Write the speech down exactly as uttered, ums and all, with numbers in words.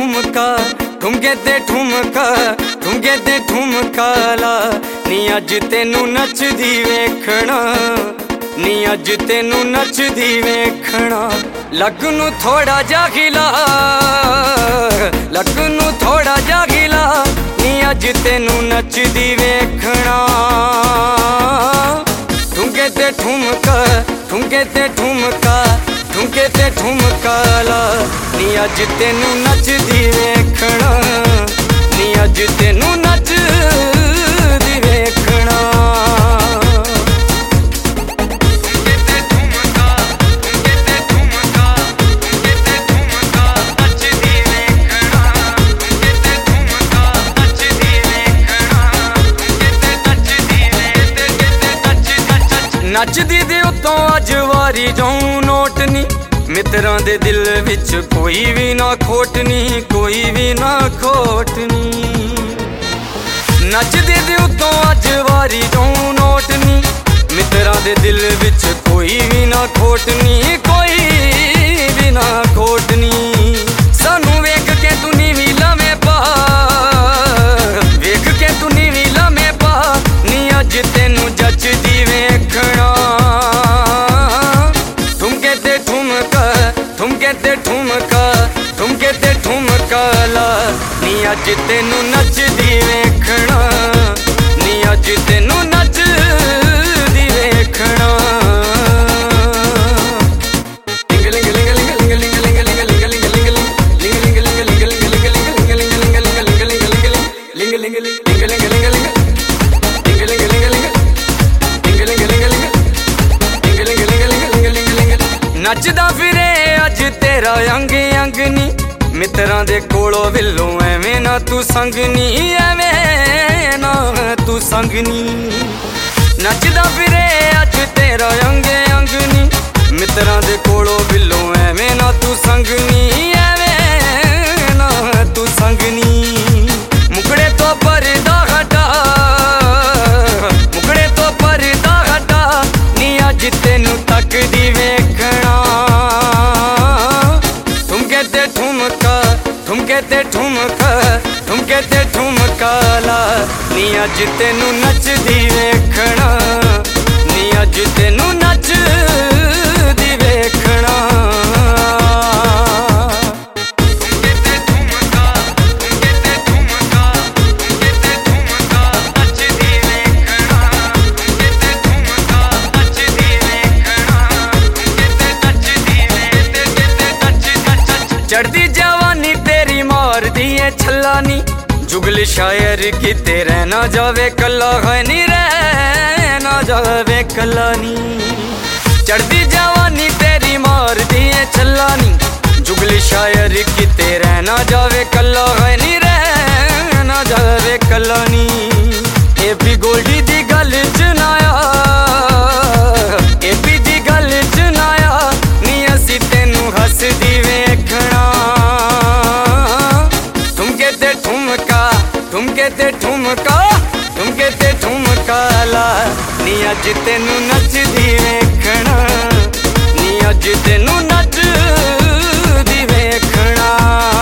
ठुमका ठुमके ते ठुमका ठुमके ते ठुमका ला नी अज तेनू नचदी वेखना नी अज तेनू नचदी वेखना लग नू थोड़ा जा खिला लग नू थोड़ा जा खिला नी अज तेनू नचदी वेखना ठुमके ते ठुमका ठुमके ते ठुमका ठुमके ते ठुमका ला नी अज तेनू नचदी वेखना नी अज तेनू नचदी वेखना नचदी दे उतों अज वारी जाऊं नोट नी मित्रां दे दिल विच कोई भी ना खोट नी कोई भी ना खोट नी नचदी दे उतों अज वारी जाऊं नोट नी मित्रां दे दिल विच कोई भी ना खोट नी कोई भी ना खोट नी सानू वेख के तू नीवी लमें पा वेख के तू नीवी लमें पा नी अज तेनू जचदी वेखना ठुमके ते ठुमका ठुमके ते ठुमका ठुमके ते ठुमका ला नी अज तेनू नचदी वेखना नी अज तेनू नचदी वेखना नचदा फिरे अज तेरा अंग अंग नी मित्रां दे कोलों विल्लों एवें ना तू संग नी एवें ना तू संग नी नचदा फिरे अज तेरा अंग अंग नी मित्रां दे कोलों विल्लों एवें ना तू संग नी एवें ना तू संग नी मुकड़े तो परदा हटा मुकड़े तो परदा हटा नी अज तेनू तकदी वेखना ठुमके ते ठुमका ठुमके ते ठुमका ठुमके ते ठुमका ला नी अज तेनू नचदी वेखना नी अज तेनू नचदी वेखना चढ़दी जवानी तेरी मार दिए छल्ला नी जुगल शायर किते रहना जावे कला है नी रहना जावे कला नी चढ़दी जवानी तेरी मार दिए छल्ला नी जुगल शायर किते रहना जावे कला है नी रहना जावे कला नी ए भी गोल्डी दी गल जनाया ए भी दी गल जनाया नी असी तेनू हसदी वेखना ठुमके ते ठुमका ठुमके ते ठुमका ठुमके ते ठुमका ला नी अज तेनू नचदी वेखना नी अज तेनू नचदी वेखना।